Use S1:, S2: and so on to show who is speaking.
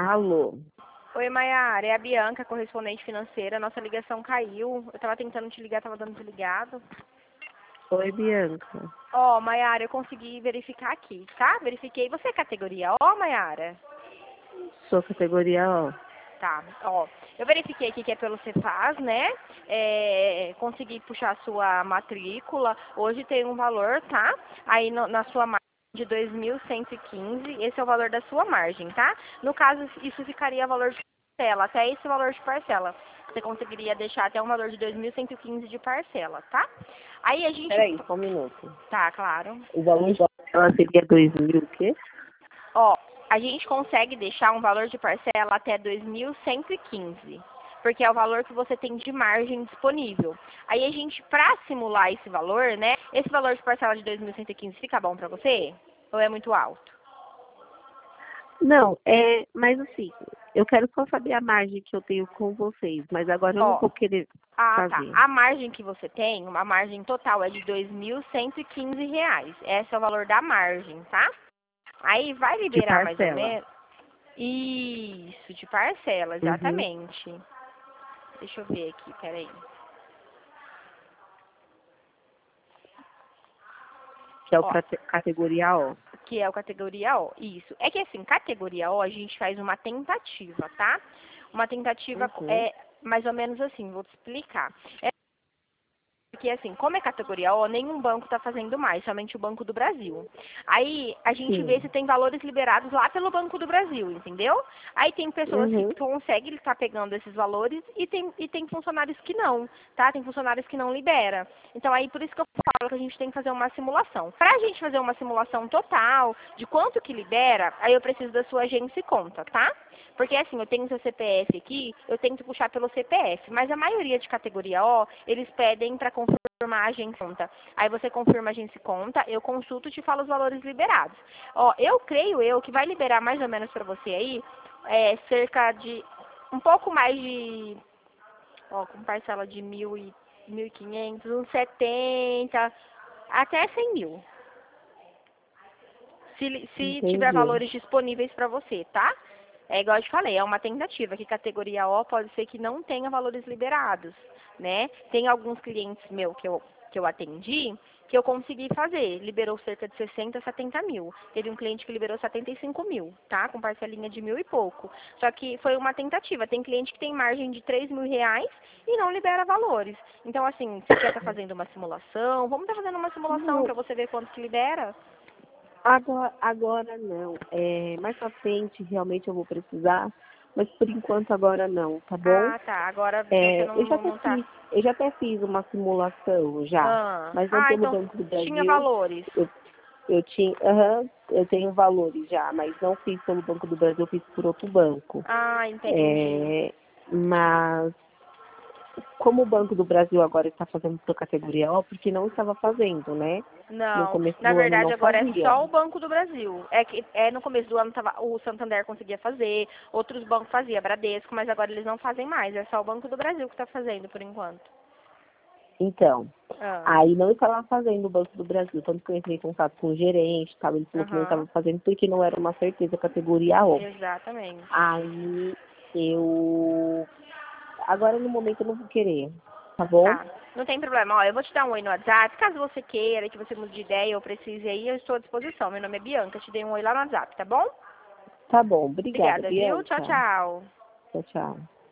S1: Alô?
S2: Oi, Maiara, é a Bianca, correspondente financeira. Nossa ligação caiu. Eu tava tentando te ligar, tava dando desligado.
S1: Oi, Bianca.
S2: Ó, Maiara, eu consegui verificar aqui, tá? Verifiquei. Você é categoria O, Maiara?
S1: Sou categoria O.
S2: Tá, ó. Eu verifiquei aqui que é pelo Cefaz, né? Consegui puxar a sua matrícula. Hoje tem um valor, tá? Aí na sua margem de 2.115. Esse é o valor da sua margem, tá? No caso, isso ficaria valor de parcela, até esse valor de parcela. Você conseguiria deixar até um valor de 2.115 de parcela, tá? Aí a gente...
S1: Peraí, só um minuto.
S2: Tá, claro.
S1: O valor de parcela seria 2.000 o quê?
S2: Ó, a gente consegue deixar um valor de parcela até 2.115, porque é o valor que você tem de margem disponível. Aí a gente, pra simular esse valor, né, esse valor de parcela de 2.115 fica bom pra você? Ou é muito alto?
S1: Não, mas assim, eu quero só saber a margem que eu tenho com vocês, mas agora eu não
S2: Ó,
S1: vou querer
S2: tá.
S1: fazer.
S2: A margem que você tem, uma margem total é de R$ 2.115. Esse é o valor da margem, tá? Aí vai
S1: De
S2: liberar mais ou
S1: parcela.
S2: menos... Isso, de parcela,
S1: Uhum.
S2: exatamente. Deixa eu ver aqui, peraí.
S1: Que é o
S2: Ó,
S1: categoria O.
S2: que é o categoria O. Isso. É que assim, categoria O a gente faz uma tentativa, tá? Uma tentativa
S1: Uhum.
S2: é mais ou menos assim, vou te explicar. Porque, assim, como é categoria O, nenhum banco está fazendo mais, somente o Banco do Brasil. Aí, a gente vê se
S1: Sim.
S2: tem valores liberados lá pelo Banco do Brasil, entendeu? Aí tem pessoas que
S1: Uhum.
S2: conseguem estar pegando esses valores e tem funcionários que não, tá? Tem funcionários que não libera. Então, aí, por isso que eu falo que a gente tem que fazer uma simulação. Para a gente fazer uma simulação total de quanto que libera, aí eu preciso da sua agência e conta, tá? Porque assim, eu tenho seu CPF aqui, eu tento puxar pelo CPF, mas a maioria de categoria O, eles pedem para confirmar a agência e conta. Aí você confirma a agência e conta, eu consulto e te falo os valores liberados. Ó, eu creio que vai liberar mais ou menos para você aí, cerca de um pouco mais de, ó, com parcela de 1.500, uns 70, até 100 mil. Se tiver
S1: Entendi.
S2: valores disponíveis para você, tá? É igual eu te falei, é uma tentativa, que categoria O pode ser que não tenha valores liberados, né? Tem alguns clientes meu que eu atendi, que eu consegui fazer, liberou cerca de 60, 70 mil. Teve um cliente que liberou 75 mil, tá? Com parcelinha de 1.000 e pouco. Só que foi uma tentativa. Tem cliente que tem margem de 3.000 reais e não libera valores. Então, assim, você quer estar fazendo uma simulação? Vamos estar fazendo uma simulação
S1: Não,
S2: para você ver quanto que libera?
S1: agora não. Mais pra frente realmente eu vou precisar, mas por enquanto agora não, tá bom?
S2: Ah, tá. Agora você
S1: Eu já até
S2: não tá.
S1: fiz, eu já até fiz uma simulação já, mas não pelo
S2: Então
S1: Banco do
S2: tinha
S1: Brasil.
S2: valores.
S1: Eu, eu tinha, eu tenho valores já, mas não fiz pelo Banco do Brasil, eu fiz por outro banco.
S2: Ah, entendi.
S1: É, mas como o Banco do Brasil agora está fazendo por categoria O, porque não estava fazendo, né? No
S2: Não,
S1: começo
S2: na
S1: do ano
S2: verdade
S1: não
S2: agora é
S1: fazia.
S2: só o Banco do Brasil. É que no começo do ano o Santander conseguia fazer, outros bancos faziam, Bradesco, mas agora eles não fazem mais. É só o Banco do Brasil que está fazendo por enquanto.
S1: Então,
S2: Ah,
S1: aí não estava fazendo o Banco do Brasil, tanto que eu entrei em contato com o gerente, tal, ele falou que não estava
S2: aham,
S1: fazendo porque não era uma certeza categoria O.
S2: exatamente.
S1: Aí eu agora no momento eu não vou querer, tá bom?
S2: Tá, não tem problema. Ó, eu vou te dar um oi no WhatsApp. Caso você queira, que você mude de ideia ou precise aí, eu estou à disposição. Meu nome é Bianca, te dei um oi lá no WhatsApp, tá bom?
S1: Tá bom, obrigada,
S2: Obrigada, viu? Tchau,
S1: Bianca.
S2: tchau.
S1: Tchau, tchau.